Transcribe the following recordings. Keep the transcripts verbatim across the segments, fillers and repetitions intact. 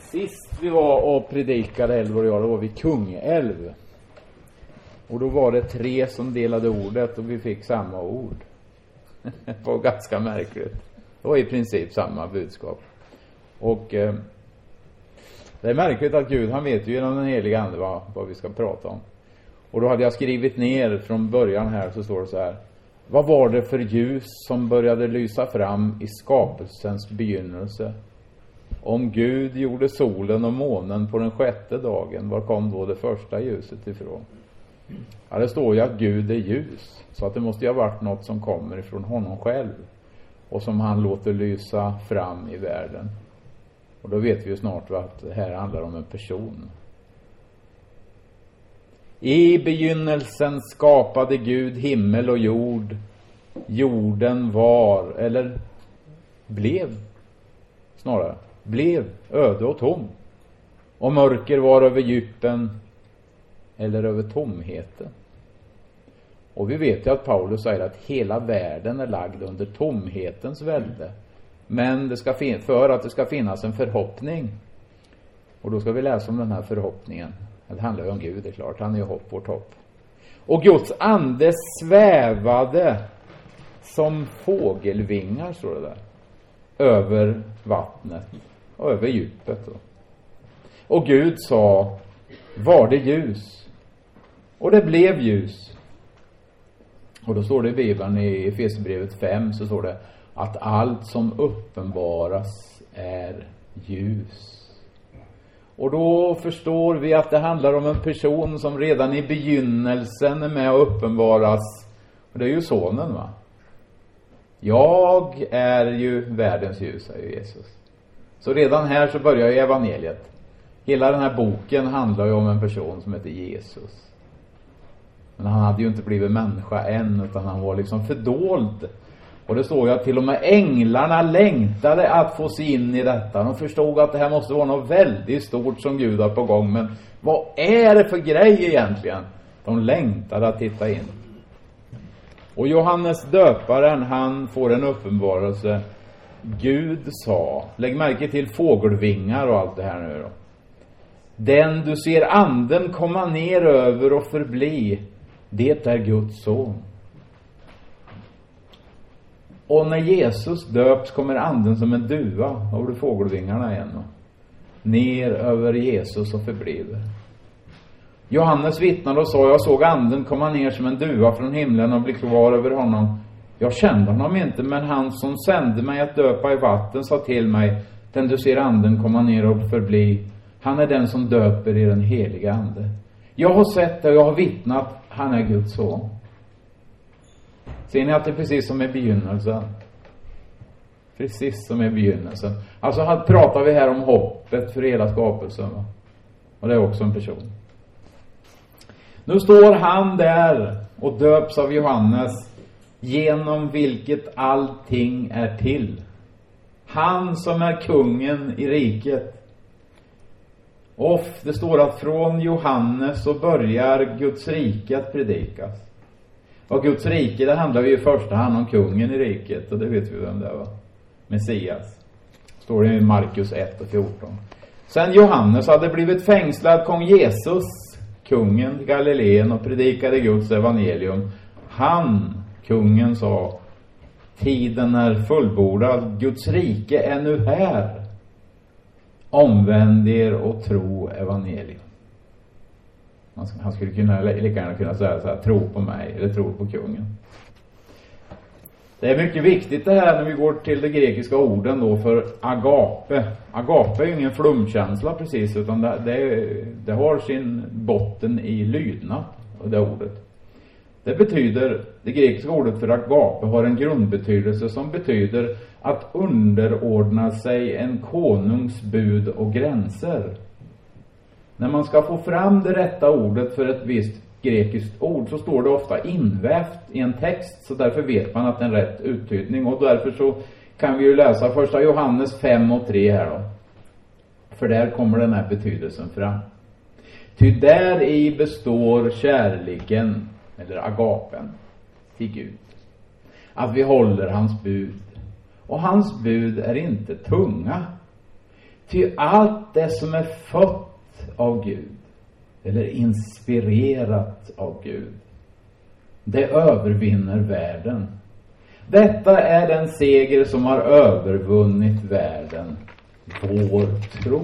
Sist vi var och predikade Älv och jag, då var vi Kungälv. Och då var det tre som delade ordet och vi fick samma ord. Det var ganska märkligt. Det var i princip samma budskap. Och eh, det är märkligt att Gud, han vet ju genom den heliga ande vad, vad vi ska prata om. Och då hade jag skrivit ner från början här, så står det så här: vad var det för ljus som började lysa fram i skapelsens begynnelse? Om Gud gjorde solen och månen på den sjätte dagen, var kom då det första ljuset ifrån? Ja, det står ju att Gud är ljus, så att det måste ju ha varit något som kommer ifrån honom själv och som han låter lysa fram i världen. Och då vet vi ju snart att det här handlar om en person. I begynnelsen skapade Gud himmel och jord. Jorden var, eller blev, snarare, blev öde och tom. Och mörker var över djupen, eller över tomheten. Och vi vet ju att Paulus säger att hela världen är lagd under tomhetens välde. Men det ska fin- för att det ska finnas en förhoppning. Och då ska vi läsa om den här förhoppningen. Det handlar ju om Gud, det är klart. Han är ju hopp, vårt hopp. Och Guds ande svävade som fågelvingar, står det där, över vattnet och över djupet. Då. Och Gud sa: var det ljus? Och det blev ljus. Och då står det i Bibeln, i Efesierbrevet fem, så står det att allt som uppenbaras är ljus. Och då förstår vi att det handlar om en person som redan i begynnelsen är med och uppenbaras. Och det är ju sonen, va? Jag är ju världens ljus, säger Jesus. Så redan här så börjar ju evangeliet. Hela den här boken handlar ju om en person som heter Jesus. Men han hade ju inte blivit människa än, utan han var liksom fördold. Och det står ju att till och med änglarna längtade att få sig in i detta. De förstod att det här måste vara något väldigt stort som Gud har på gång. Men vad är det för grej egentligen? De längtade att titta in. Och Johannes döparen, han får en uppenbarelse. Gud sa, lägg märke till fågelvingar och allt det här nu då. Den du ser anden komma ner över och förbli, det är Guds son. Och när Jesus döps kommer anden som en duva, då har du fågelvingarna igen då, ner över Jesus och förbliver. Johannes vittnade och sa: jag såg anden komma ner som en duva från himlen och bli kvar över honom. Jag kände honom inte, men han som sände mig att döpa i vatten sa till mig: den du ser anden komma ner och förbli, han är den som döper i den heliga ande. Jag har sett det och jag har vittnat, han är Guds son. Ser ni att det är precis som i begynnelsen? Precis som i begynnelsen. Alltså här pratar vi här om hoppet för hela skapelsen, va? Och det är också en person. Nu står han där och döps av Johannes, genom vilket allting är till. Han som är kungen i riket. Och det står att från Johannes så börjar Guds rike att predikas. Och Guds rike, det handlar ju i första hand om kungen i riket. Och det vet vi vem det var. Messias. Står det i Markus ett och fjorton. Sen Johannes hade blivit fängslad kom Jesus, kungen till Galileen, och predikade Guds evangelium. Han, kungen, sa: tiden är fullbordad, Guds rike är nu här. Omvänd er och tro evangelium. Han skulle kunna, lika gärna kunna säga så här: tro på mig eller tro på kungen. Det är mycket viktigt det här när vi går till de grekiska orden då, för agape. Agape är ju ingen flumkänsla precis, utan det, det, det har sin botten i lydnad, det ordet. Det betyder, det grekiska ordet för agape har en grundbetydelse som betyder att underordna sig en konungs bud och gränser. När man ska få fram det rätta ordet för ett visst grekiskt ord så står det ofta invävt i en text, så därför vet man att det är en rätt uttydning. Och därför så kan vi ju läsa första Johannes fem och tre här då. För där kommer den här betydelsen fram. Ty där i består kärleken, eller agapen, till Gud. Att vi håller hans bud. Och hans bud är inte tunga. Ty allt det som är fött av Gud eller inspirerat av Gud, det övervinner världen. Detta är den seger som har övervunnit världen, vår tro.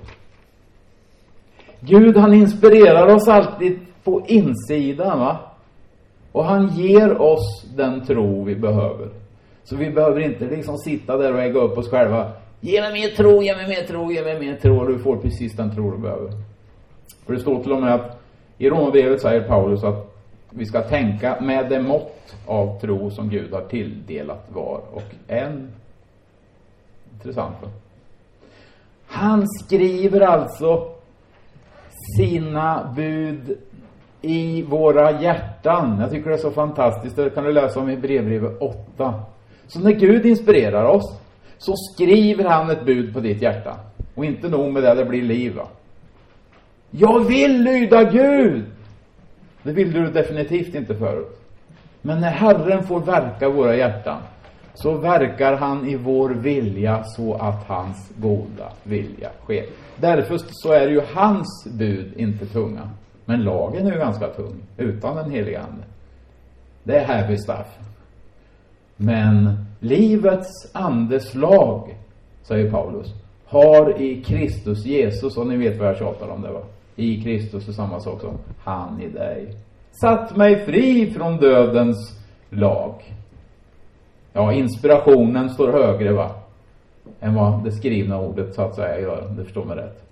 Gud, han inspirerar oss alltid på insidan, va? Och han ger oss den tro vi behöver. Så vi behöver inte liksom sitta där och äga upp oss själva. Ge mig mer tro, ge mig mer tro, ge mig mer tro. Och du får precis den tro du behöver. För det står till och med att i Romarbrevet säger Paulus att vi ska tänka med det mått av tro som Gud har tilldelat var och en. Intressant. Han skriver alltså sina bud i våra hjärtan. Jag tycker det är så fantastiskt. Det kan du läsa om i Hebreerbrevet åtta. Så när Gud inspirerar oss så skriver han ett bud på ditt hjärta. Och inte nog med det, det blir liv, va? Jag vill lyda Gud. Det vill du definitivt inte förut. Men när Herren får verka våra hjärtan, så verkar han i vår vilja så att hans goda vilja sker. Därför så är ju hans bud inte tunga. Men lagen är ju ganska tung utan den heliga ande. Det är heavy stuff. Men livets andes lag, säger Paulus, har i Kristus Jesus, och ni vet vad jag tjatar om det, va? I Kristus är samma sak som han i dig. Satt mig fri från dödens lag. Ja, inspirationen står högre, va? Än vad det skrivna ordet så att säga gör. Det förstår mig rätt.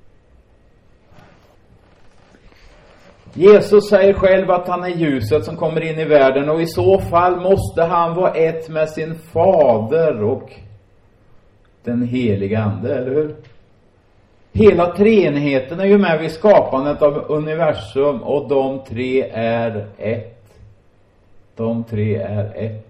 Jesus säger själv att han är ljuset som kommer in i världen, och i så fall måste han vara ett med sin fader och den heliga ande, eller hur? Hela treenigheten är ju med vid skapandet av universum, och de tre är ett. De tre är ett.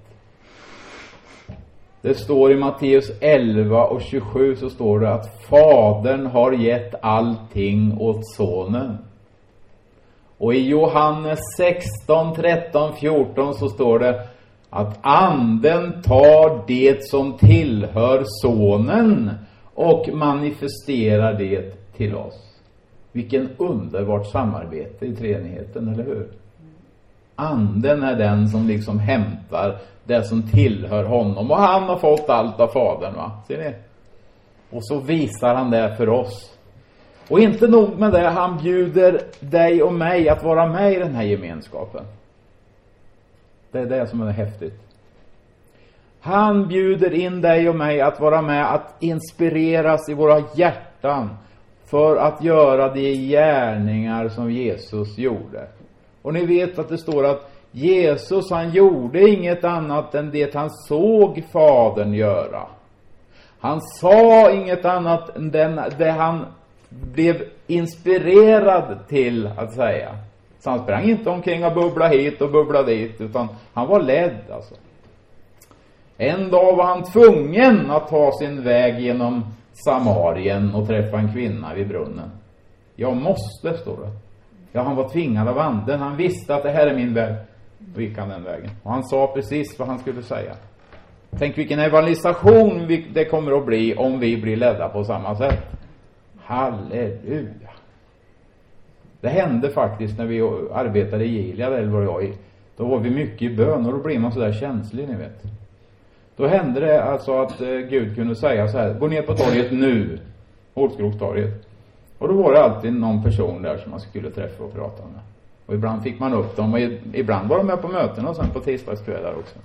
Det står i Matteus elva och tjugosju, så står det att fadern har gett allting åt sonen. Och i Johannes sexton, tretton, fjorton så står det att anden tar det som tillhör sonen och manifesterar det till oss. Vilken underbart samarbete i treenigheten, eller hur? Anden är den som liksom hämtar det som tillhör honom, och han har fått allt av fadern, va? Ser ni? Och så visar han det för oss. Och inte nog med det, han bjuder dig och mig att vara med i den här gemenskapen. Det är det som är häftigt. Han bjuder in dig och mig att vara med, att inspireras i våra hjärtan för att göra de gärningar som Jesus gjorde. Och ni vet att det står att Jesus, han gjorde inget annat än det han såg fadern göra. Han sa inget annat än det han blev inspirerad till att säga. Så han sprang inte omkring och bubbla hit och bubbla dit, utan han var ledd alltså. En dag var han tvungen att ta sin väg genom Samarien och träffa en kvinna vid brunnen. Jag måste, står det. Ja, han var tvingad av anden. Han visste att det här är min väg. Då gick han den vägen. Och han sa precis vad han skulle säga. Tänk vilken evangelisation det kommer att bli om vi blir ledda på samma sätt. Halleluja. Det hände faktiskt när vi arbetade i Gilead, eller var jag i. Då var vi mycket i bön, och då blir man så där känslig, ni vet. Då hände det alltså att eh, Gud kunde säga så här: gå ner på torget nu, Hårdskrokstorget. Och då var det alltid någon person där som man skulle träffa och prata med. Och ibland fick man upp dem, och ibland var de med på möten och sen på tisdagskvällar också.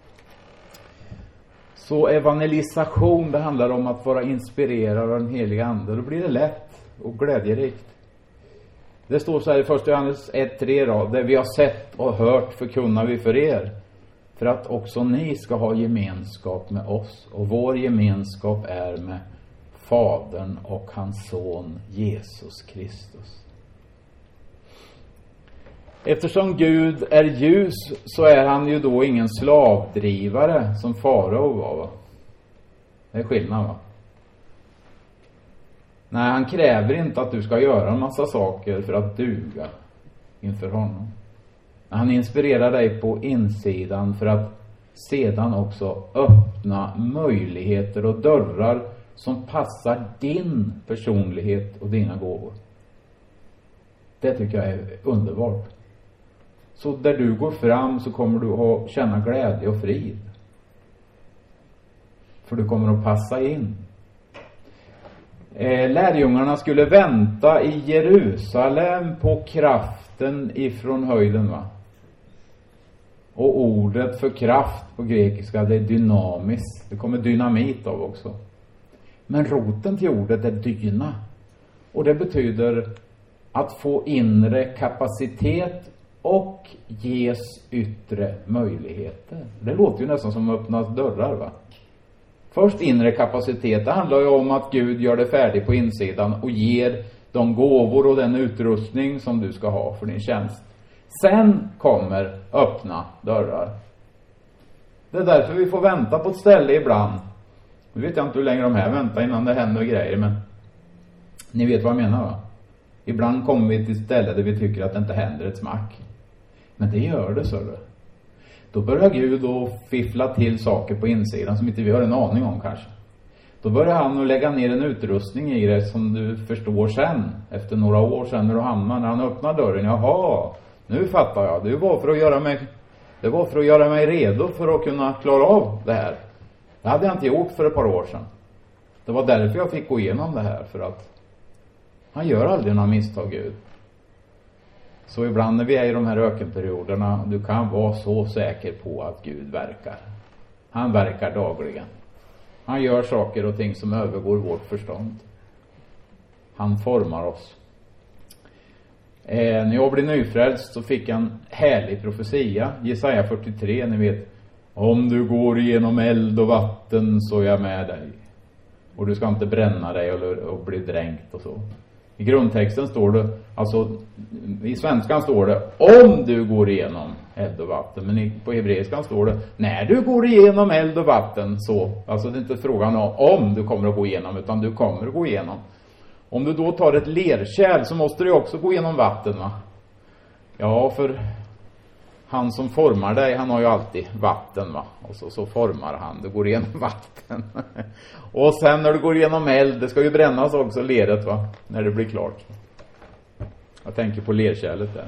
Så evangelisation, det handlar om att vara inspirerad av den heliga ande. Då blir det lätt och glädjerikt. Det står så här i första Johannes ett tre, det vi har sett och hört förkunnar vi för er, för att också ni ska ha gemenskap med oss. Och vår gemenskap är med Fadern och hans son Jesus Kristus. Eftersom Gud är ljus så är han ju då ingen slavdrivare som farao var, va? Det är skillnad, va? Nej, han kräver inte att du ska göra en massa saker för att duga inför honom. Han inspirerar dig på insidan för att sedan också öppna möjligheter och dörrar som passar din personlighet och dina gåvor. Det tycker jag är underbart. Så där du går fram så kommer du att känna glädje och frid. För du kommer att passa in. Eh, lärjungarna skulle vänta i Jerusalem på kraften ifrån höjden, va? Och ordet för kraft på grekiska, det är dynamiskt. Det kommer dynamit av också. Men roten till ordet är dyna. Och det betyder att få inre kapacitet och ges yttre möjligheter. Det låter ju nästan som att öppna dörrar, va? Först inre kapacitet. Det handlar ju om att Gud gör det färdigt på insidan och ger de gåvor och den utrustning som du ska ha för din tjänst. Sen kommer öppna dörrar. Det är därför vi får vänta på ett ställe ibland. Nu vet jag inte hur länge de här väntar innan det händer grejer, men ni vet vad jag menar, va? Ibland kommer vi till ett ställe där vi tycker att det inte händer ett smack. Men det gör det, så det. Då börjar Gud då fiffla till saker på insidan som inte vi har en aning om kanske. Då börjar han att lägga ner en utrustning i det som du förstår sen. Efter några år sen när du hamnar, när han öppnar dörren. Jaha, nu fattar jag. Det var för att göra mig, det var för att göra mig redo för att kunna klara av det här. Det hade jag inte gjort för ett par år sedan. Det var därför jag fick gå igenom det här. För att han gör aldrig några misstag, Gud. Så ibland när vi är i de här ökenperioderna, du kan vara så säker på att Gud verkar. Han verkar dagligen. Han gör saker och ting som övergår vårt förstånd. Han formar oss. Eh, när jag blev nyfrälst så fick jag en härlig profetia. Jesaja fyrtiotre, ni vet. Om du går igenom eld och vatten så är jag med dig. Och du ska inte bränna dig eller, och bli dränkt och så. I grundtexten står det, alltså i svenskan står det om du går igenom eld och vatten. Men på hebreiskan står det när du går igenom eld och vatten så. Alltså det är inte frågan om om du kommer att gå igenom, utan du kommer att gå igenom. Om du då tar ett lerkärl så måste du också gå igenom vatten, va? Ja, för han som formar dig, han har ju alltid vatten, va? Och så, så formar han, du går igenom vatten. Och sen när du går igenom eld, det ska ju brännas också, leret, va? När det blir klart. Jag tänker på lerkärlet där.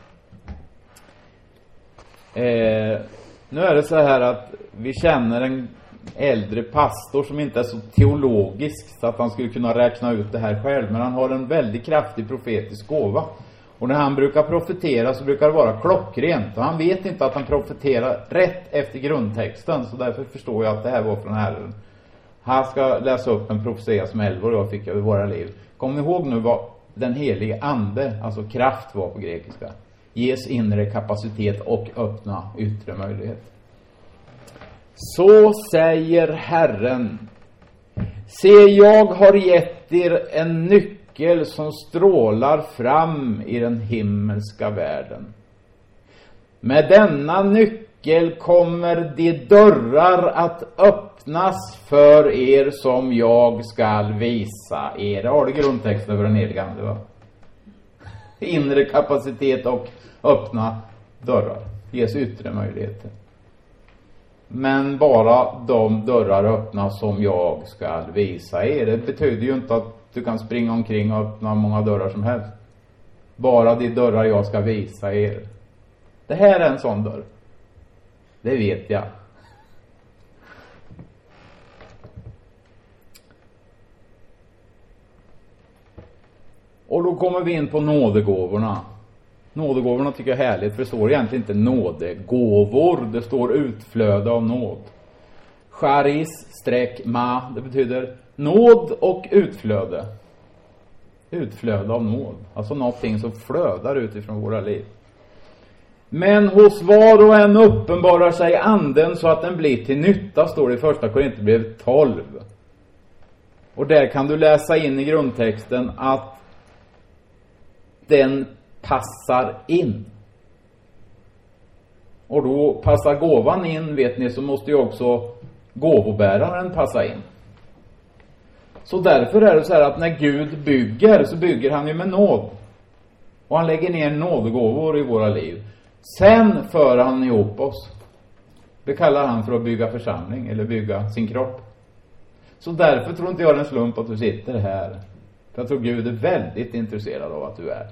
Eh, nu är det så här att vi känner en äldre pastor som inte är så teologisk så att han skulle kunna räkna ut det här själv. Men han har en väldigt kraftig profetisk gåva. Och när han brukar profetera så brukar det vara klockrent. Och han vet inte att han profeterar rätt efter grundtexten. Så därför förstår jag att det här var från Herren. Han ska läsa upp en profetia som Elvor och jag fick över våra liv. Kom ihåg nu vad den helige ande, alltså kraft, var på grekiska. Ges inre kapacitet och öppna yttre möjlighet. Så säger Herren: se, jag har gett er en nyckel som strålar fram i den himmelska världen. Med denna nyckel kommer de dörrar att öppnas för er som jag skall visa er. Det har det grundtexten för den helige ande, va? Inre kapacitet och öppna dörrar. Ges yttre möjligheter. Men bara de dörrar öppnas som jag ska visa er. Det betyder ju inte att du kan springa omkring och öppna många dörrar som helst. Bara de dörrar jag ska visa er. Det här är en sån dörr. Det vet jag. Och då kommer vi in på nådegåvorna. Nådegåvorna tycker jag är härligt, för det står egentligen inte nådegåvor, det står utflöde av nåd. Charis streck ma, det betyder nåd och utflöde. Utflöde av nåd, alltså någonting som flödar utifrån våra liv. Men hos var och en uppenbarar sig anden så att den blir till nytta, står det i första Korinthierbrevet tolv. Och där kan du läsa in i grundtexten att den passar in. Och då passar gåvan in, vet ni, så måste ju också gåvobäraren passa in. Så därför är det så här att när Gud bygger så bygger han ju med nåd. Och han lägger ner nådegåvor i våra liv. Sen för han ihop oss. Det kallar han för att bygga församling eller bygga sin kropp. Så därför tror inte jag det är en slump att du sitter här. För jag tror Gud är väldigt intresserad av att du är.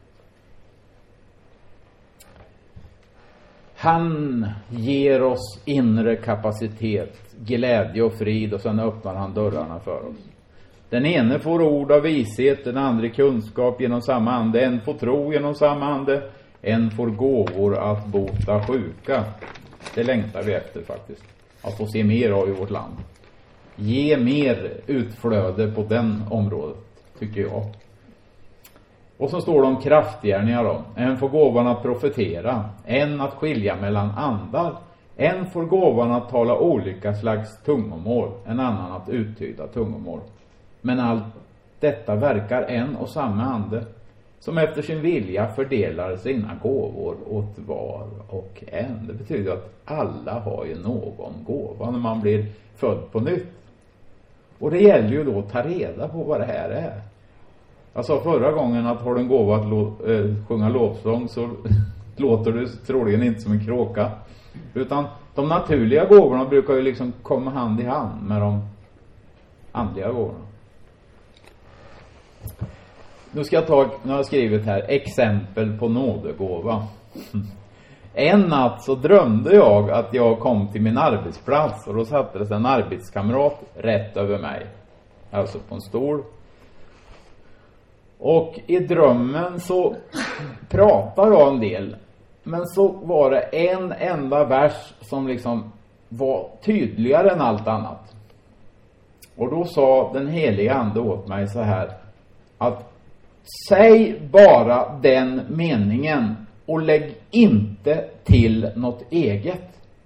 Han ger oss inre kapacitet, glädje och frid, och sen öppnar han dörrarna för oss. Den ene får ord av vishet, den andra kunskap genom samma ande, en får tro genom samma ande, en får gåvor att bota sjuka. Det längtar vi efter faktiskt, att få se mer av i vårt land. Ge mer utflöde på den området, tycker jag. Och så står det om kraftgärningar då. En får gåvan att profetera, en att skilja mellan andar, en får gåvan att tala olika slags tungomål, en annan att uttyda tungomål. Men allt detta verkar en och samma ande, som efter sin vilja fördelar sina gåvor åt var och en. Det betyder att alla har ju någon gåva när man blir född på nytt. Och det gäller ju då att ta reda på vad det här är. Jag sa förra gången att har du en gåva att lo- äh, sjunga lovsång, så låter du troligen inte som en kråka. Utan de naturliga gåvorna brukar ju liksom komma hand i hand med de andliga gåvorna. Nu ska jag ta, nu har jag skrivit här, exempel på nådegåva. En natt så drömde jag att jag kom till min arbetsplats, och då satte det en arbetskamrat rätt över mig. Alltså på en stol. Och i drömmen så pratar jag en del. Men så var det en enda vers som liksom var tydligare än allt annat. Och då sa den heliga ande åt mig så här, att säg bara den meningen och lägg inte till något eget.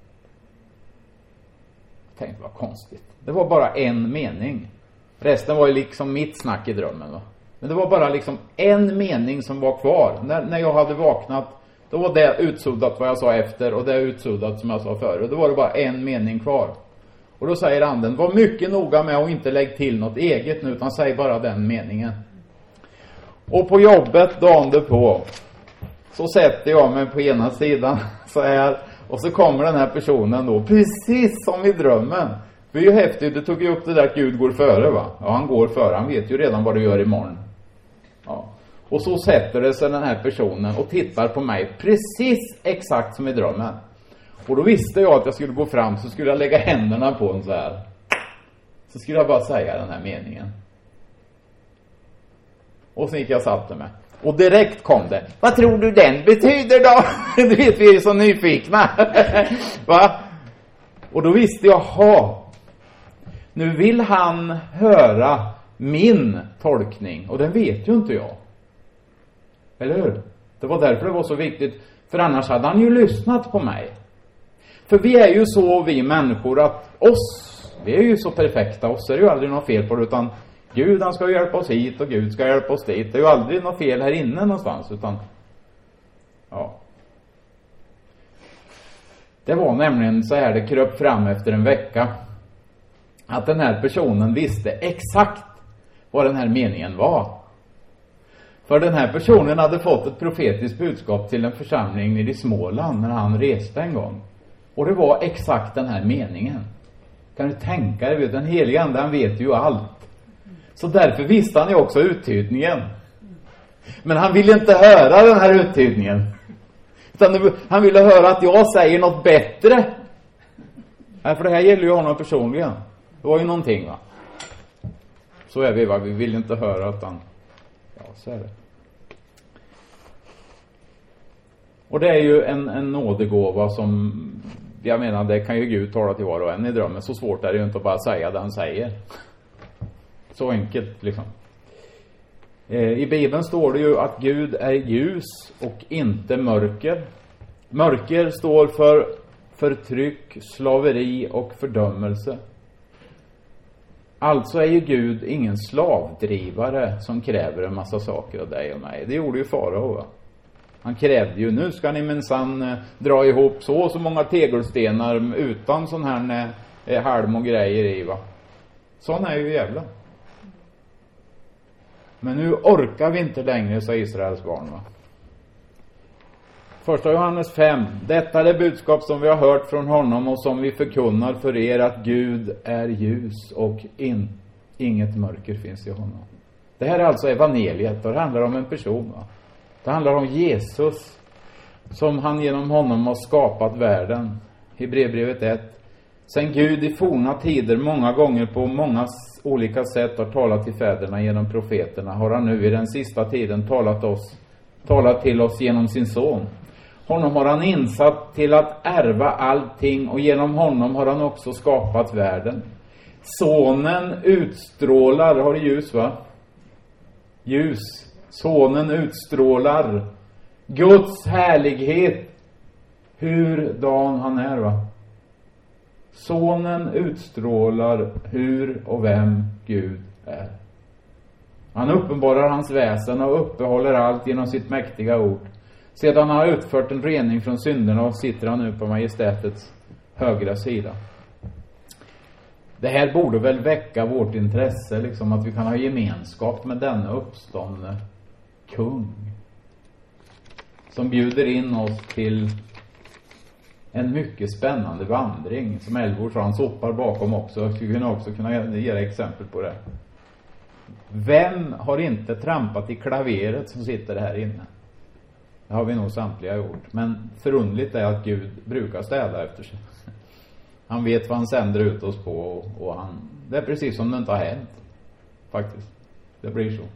Jag tänkte, vad konstigt. Det var bara en mening. Resten var ju liksom mitt snack i drömmen, va? Men det var bara liksom en mening som var kvar. När, när jag hade vaknat, då var det utsuddat vad jag sa efter, och det utsuddat som jag sa förr. Och då var det bara en mening kvar. Och då säger anden, var mycket noga med att inte lägga till något eget nu, utan säg bara den meningen. Och på jobbet dagen på, så sätter jag mig på ena sidan så här, och så kommer den här personen då, precis som i drömmen. Det är ju häftigt, du tog ju upp det där att Gud går före, va? Ja, han går före, han vet ju redan vad du gör imorgon. Ja. Och så sätter det sig den här personen och tittar på mig precis exakt som i drömmen. Och då visste jag att jag skulle gå fram, så skulle jag lägga händerna på en så här. Så skulle jag bara säga den här meningen. Och så gick jag och satte mig. Och direkt kom det. Vad tror du den betyder då? Du vet, vi är så nyfikna. Va? Och då visste jag, ha. Nu vill han höra min tolkning. Och den vet ju inte jag. Eller hur? Det var därför det var så viktigt. För annars hade han ju lyssnat på mig. För vi är ju så, vi människor, att oss, vi är ju så perfekta. Oss är det ju aldrig något fel på det, utan Gud, han ska hjälpa oss hit och Gud ska hjälpa oss dit. Det är ju aldrig något fel här inne någonstans, utan ja. Det var nämligen så här det kröp fram efter en vecka, att den här personen visste exakt vad den här meningen var. För den här personen hade fått ett profetiskt budskap till en församling nere i Småland när han reste en gång. Och det var exakt den här meningen. Kan du tänka dig, den heliga ande, han vet ju allt. Så därför visste han ju också uttydningen. Men han ville inte höra den här uttydningen. Utan han ville höra att jag säger något bättre. Nej, för det här gäller ju honom personligen. Det var ju någonting, va. Så är vi, va. Vi vill inte höra, utan ja, så är det. Och det är ju en, en nådegåva som, jag menar, det kan ju Gud tala till var och en i drömmen. Så svårt är det ju inte att bara säga det han säger. Så enkelt liksom. Eh, I Bibeln står det ju att Gud är ljus och inte mörker. Mörker står för förtryck, slaveri och fördömelse. Alltså är ju Gud ingen slavdrivare som kräver en massa saker av dig och mig. Det gjorde ju Farao, va? Han krävde ju, nu ska ni minsann eh, dra ihop så och så många tegelstenar utan sån här eh, halm och grejer i, va? Sån är ju jävla. Men nu orkar vi inte längre, sa Israels barn, va? Första Johannes fem. Detta är det budskap som vi har hört från honom och som vi förkunnar för er, att Gud är ljus och in, inget mörker finns i honom. Det här är alltså evangeliet. Det handlar om en person. Va? Det handlar om Jesus, som han genom honom har skapat världen. Hebreerbrevet ett. Sen Gud i forna tider många gånger på många olika sätt har talat till fäderna genom profeterna, har han nu i den sista tiden talat, oss, talat till oss genom sin son. Honom har han insatt till att ärva allting, och genom honom har han också skapat världen. Sonen utstrålar, har det ljus va? Ljus. Sonen utstrålar Guds härlighet, hur dan han är va? Sonen utstrålar hur och vem Gud är. Han uppenbarar hans väsen och uppehåller allt genom sitt mäktiga ord. Sedan han har utfört en rening från synderna och sitter han nu på majestätets högra sida. Det här borde väl väcka vårt intresse, liksom att vi kan ha gemenskap med denna uppståndne kung, som bjuder in oss till en mycket spännande vandring, som Elvor sa, han sopar bakom också. Jag skulle också kunna ge exempel på det. Vem har inte trampat i klaveret som sitter här inne? Det har vi nog samtliga gjort. Men förundligt är att Gud brukar städa efter sig. Han vet vad han sänder ut oss på, och, och han, det är precis som det inte har hänt. Faktiskt. Det blir så.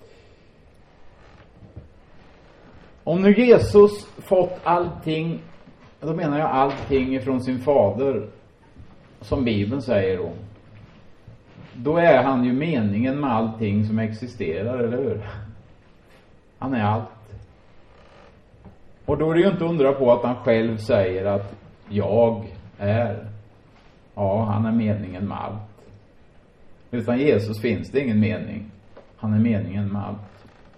Om nu Jesus fått allting, då menar jag allting ifrån sin fader, som Bibeln säger då. Då är han ju meningen med allting som existerar, eller hur? Han är allt. Och då är det ju inte undra på att han själv säger att jag är. Ja, han är meningen med allt. Utan Jesus finns det ingen mening. Han är meningen med allt.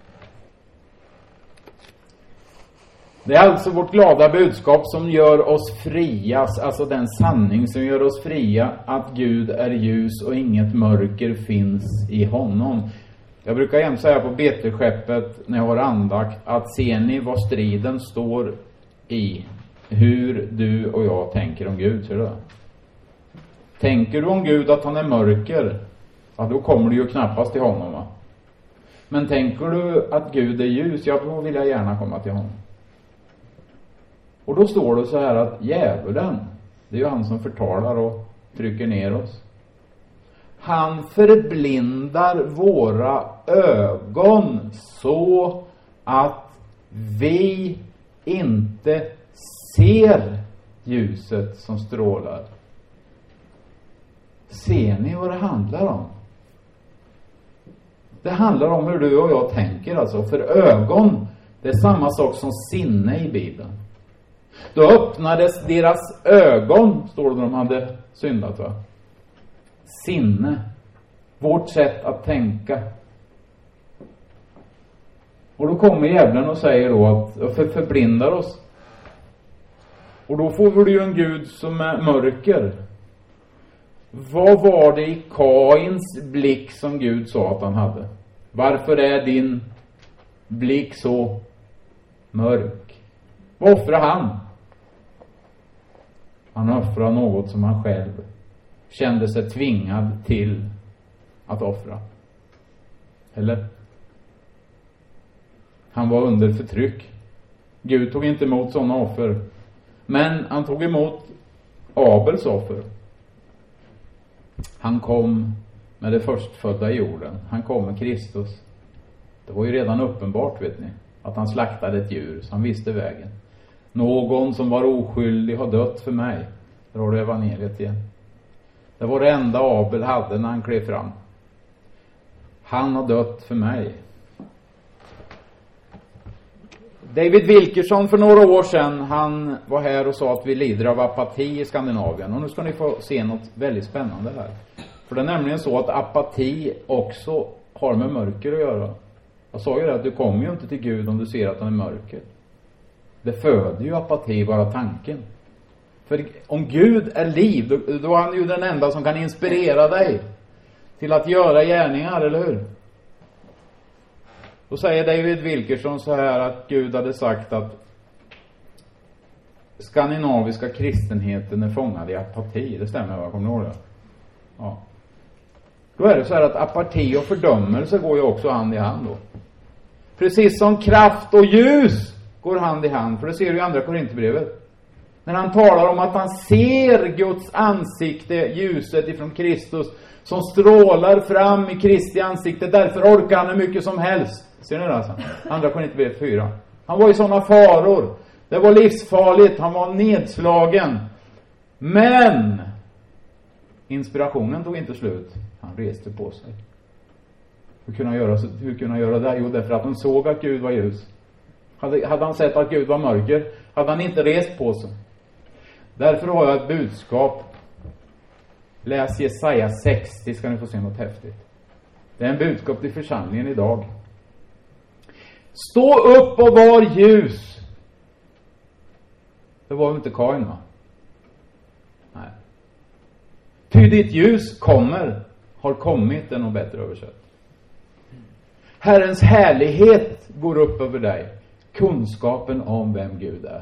Det är alltså vårt glada budskap som gör oss fria, alltså den sanning som gör oss fria, att Gud är ljus och inget mörker finns i honom. Jag brukar jämt säga på Betelskeppet när jag har andakt, att ser ni vad striden står i, hur du och jag tänker om Gud, ser du? Tänker du om Gud att han är mörker, ja, då kommer du ju knappast till honom va? Men tänker du att Gud är ljus, ja, då vill jag gärna komma till honom. Och då står det så här att djävulen, det är ju han som förtalar och trycker ner oss. Han förblindar våra ögon så att vi inte ser ljuset som strålar. Ser ni vad det handlar om? Det handlar om hur du och jag tänker alltså. För ögon, det är samma sak som sinne i Bibeln. Då öppnades deras ögon, står det när de hade syndat va? Sinne. Vårt sätt att tänka. Och då kommer djävulen och säger då att för, förblindar oss. Och då får vi ju en Gud som är mörker. Vad var det i Kains blick som Gud sa att han hade? Varför är din blick så mörk? Vad offrar han? Han offrar något som han själv kände sig tvingad till att offra. Eller? Han var under förtryck. Gud tog inte emot sådana offer. Men han tog emot Abels offer. Han kom med det förstfödda i jorden. Han kom med Kristus. Det var ju redan uppenbart, vet ni, att han slaktade ett djur, så han visste vägen. Någon som var oskyldig har dött för mig. Där har du evangeliet igen. Det var det enda Abel hade när han klev fram. Han har dött för mig. David Wilkerson för några år sedan, han var här och sa att vi lider av apati i Skandinavien. Och nu ska ni få se något väldigt spännande här. För det är nämligen så att apati också har med mörker att göra. Jag sa ju det att du kommer ju inte till Gud om du ser att han är mörker. Det föder ju apati, bara tanken. För om Gud är liv, då, då är han ju den enda som kan inspirera dig till att göra gärningar, eller hur? Då säger David Wilkerson så här att Gud hade sagt att skandinaviska kristenheten är fångad i apati. Det stämmer, vad kommer du ihåg det? Ja. Då är det så här att apati och fördömelse går ju också hand i hand då. Precis som kraft och ljus går hand i hand. För det ser du i andra Korinthierbrevet. När han talar om att han ser Guds ansikte, ljuset ifrån Kristus, som strålar fram i Kristi ansikte. Därför orkar han hur mycket som helst. Ser ni det alltså? Andra Korinthierbrevet fyra. Han var i sådana faror. Det var livsfarligt. Han var nedslagen. Men inspirationen tog inte slut. Han reste på sig. Hur kunde han göra, hur kunde han göra det? Jo, därför att han såg att Gud var ljus. Hade, hade han sett att Gud var mörker, hade han inte rest på sig. Därför har jag ett budskap. Läs Jesaja sextio, ska ni få se något häftigt. Det är en budskap till församlingen idag. Stå upp och var ljus. Det var inte Kain, va? Nej. Ty ditt ljus kommer, har kommit, är nog bättre översatt. Herrens härlighet går upp över dig. Kunskapen om vem Gud är.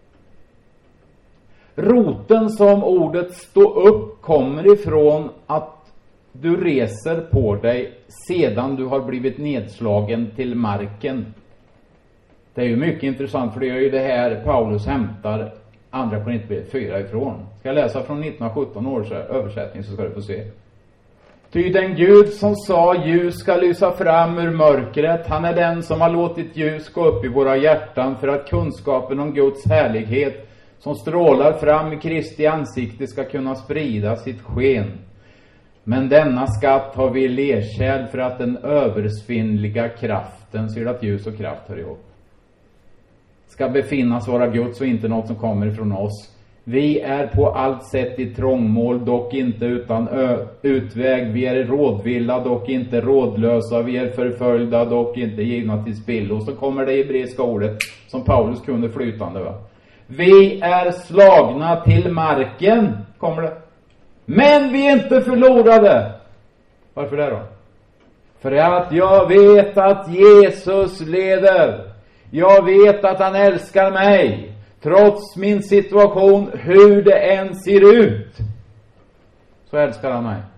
Roten som ordet stå upp kommer ifrån att du reser på dig sedan du har blivit nedslagen till marken. Det är ju mycket intressant, för det är ju det här Paulus hämtar andra Korinthierbrevet fyra ifrån. Ska jag läsa från nittonhundrasjutton års översättning, så ska du få se. Ty den Gud som sa ljus ska lysa fram ur mörkret, han är den som har låtit ljus gå upp i våra hjärtan för att kunskapen om Guds härlighet som strålar fram i Kristi ansikte ska kunna sprida sitt sken. Men denna skatt har vi i lerkärl för att den översvinnliga kraften, ser att ljus och kraft hör ihop, ska befinnas vara Guds och inte något som kommer ifrån oss. Vi är på allt sätt i trångmål, dock inte utan ö- utväg. Vi är rådvilla, dock inte rådlösa. Vi är förföljda, dock inte givna till spill. Och så kommer det hebreiska ordet som Paulus kunde flytande, va? Vi är slagna till marken, kommer det. Men vi är inte förlorade. Varför det då? För att jag vet att Jesus leder. Jag vet att han älskar mig. Trots min situation, hur det än ser ut, så älskar han mig.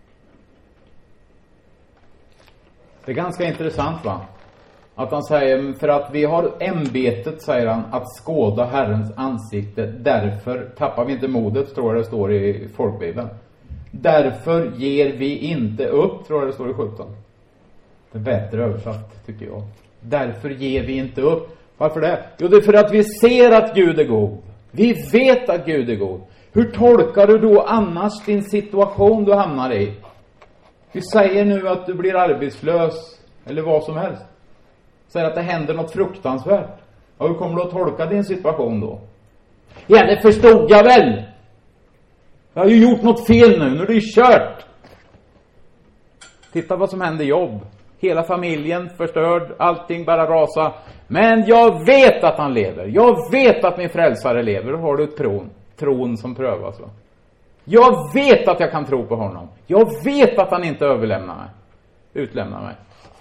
Det är ganska intressant, va? Att han säger, för att vi har ämbetet, säger han, att skåda Herrens ansikte. Därför tappar vi inte modet, tror jag det står i folkbibeln. Därför ger vi inte upp, tror jag det står i sjutton. Det är bättre översatt, tycker jag. Därför ger vi inte upp. Varför det? Jo, det är för att vi ser att Gud är god. Vi vet att Gud är god. Hur tolkar du då annars din situation du hamnar i? Vi säger nu att du blir arbetslös eller vad som helst. Säger att det händer något fruktansvärt. Och hur kommer du att tolka din situation då? Ja, det förstod jag väl. Jag har ju gjort något fel nu. Nu är det kört. Titta vad som händer i jobb. Hela familjen förstörd. Allting bara rasa. Men jag vet att han lever. Jag vet att min frälsare lever. Då har du ett tron. Tron som prövas. Va? Jag vet att jag kan tro på honom. Jag vet att han inte överlämnar mig. Utlämnar mig.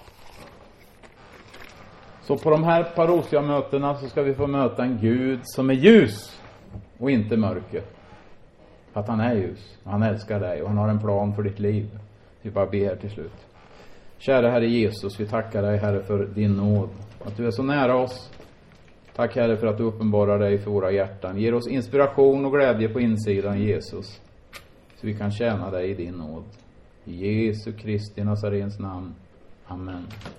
Så på de här Parousia-mötena så ska vi få möta en Gud som är ljus och inte mörker. Att han är ljus. Han älskar dig och han har en plan för ditt liv. Vi bara ber här till slut. Kära Herre Jesus, vi tackar dig, Herre, för din nåd. Att du är så nära oss. Tack, Herre, för att du uppenbarar dig för våra hjärtan. Ger oss inspiration och glädje på insidan, Jesus. Så vi kan tjäna dig i din nåd. I Jesu Kristi Nazarens namn. Amen.